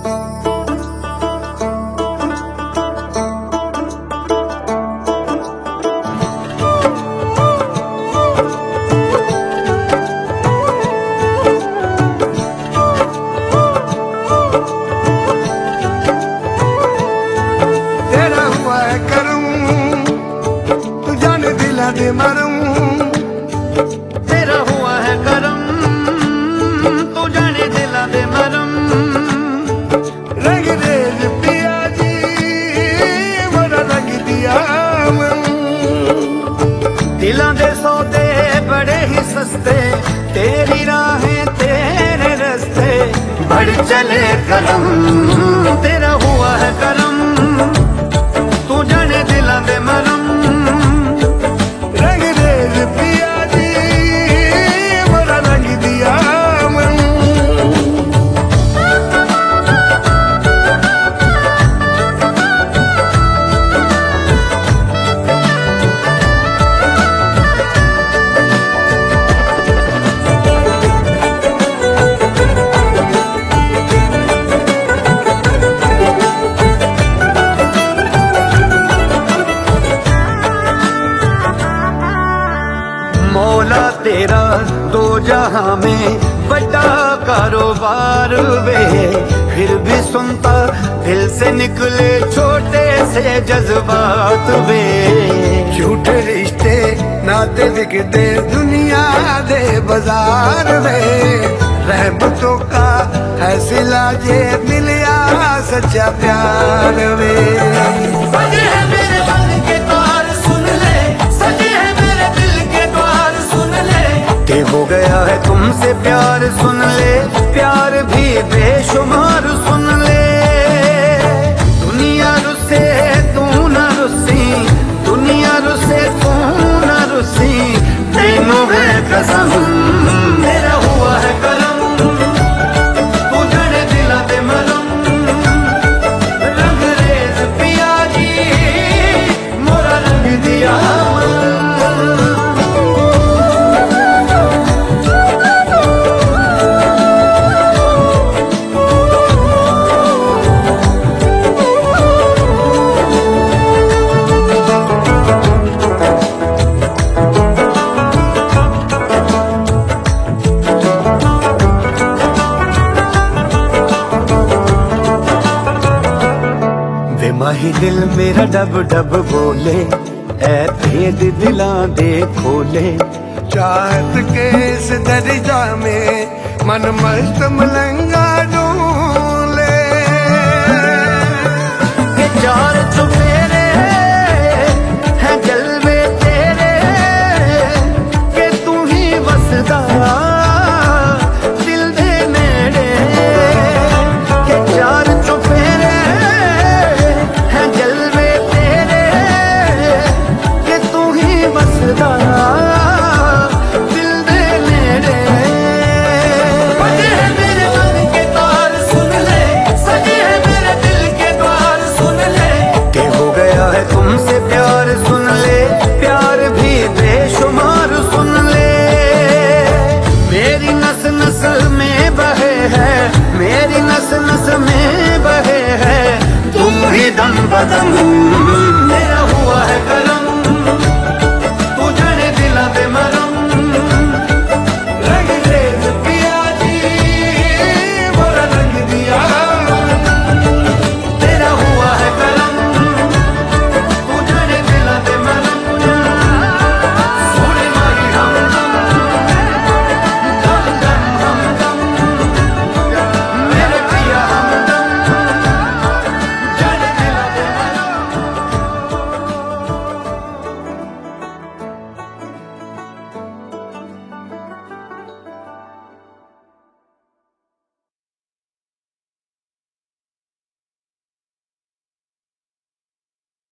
दे मरम तेरा हुआ है करम, तू जाने दिला दे मरम। रंग रेज पिया जी बड़ा रंग दिया मन, दिला दे सौदे बड़े ही सस्ते, तेरी राहें तेरे रस्ते बढ़ चले कलम। तेरा हुआ है करम, तू जाने दिला दे मरम। मौला तेरा दो जहां में बड़ा कारोबार वे, फिर भी सुनता दिल से निकले छोटे से जज्बात वे। झूठे रिश्ते नाते बिकते दुनिया दे बाजार में, रहमतों का है सिला जे मिलिया सच्चा प्यार वे। सजे है मेरे मन के द्वार सुन ले, सजे है मेरे दिल के द्वार सुन ले, के हो गया है तुमसे प्यार सुन ले, प्यार भी बेशुमार सुन ले। दुनिया रुसे तू न रुसी, दुनिया रुसे तू न रुसी, तीनों है कसम। मेरा हुआ है करम, तू जड़े दिला दे मरम। रंग रेज पिया जी मोरा रंग दिया माही दिल मेरा डब डब बोले, ऐ भेद दिलां दे खोले। चाहत के इस दरिया में मन मस्त मलंगा डोले।